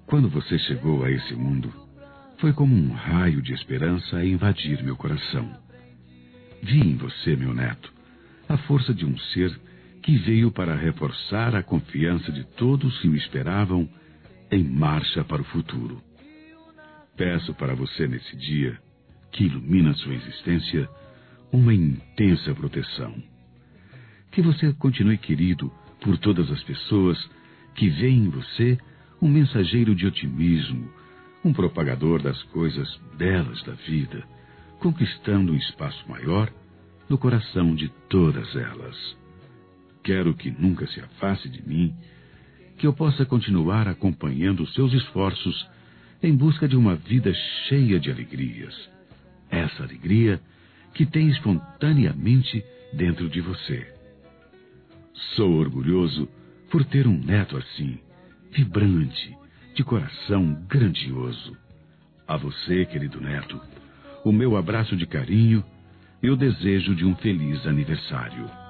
Quando você chegou a esse mundo, foi como um raio de esperança a invadir meu coração. Vi em você, meu neto, a força de um ser que veio para reforçar a confiança de todos que o esperavam em marcha para o futuro. Peço para você nesse dia, que ilumina sua existência, uma intensa proteção. Que você continue querido por todas as pessoas que veem em você um mensageiro de otimismo, um propagador das coisas belas da vida, conquistando um espaço maior no coração de todas elas. Quero que nunca se afaste de mim, que eu possa continuar acompanhando os seus esforços em busca de uma vida cheia de alegrias. Essa alegria que tem espontaneamente dentro de você. Sou orgulhoso por ter um neto assim, vibrante, de coração grandioso. A você, querido neto, o meu abraço de carinho e o desejo de um feliz aniversário.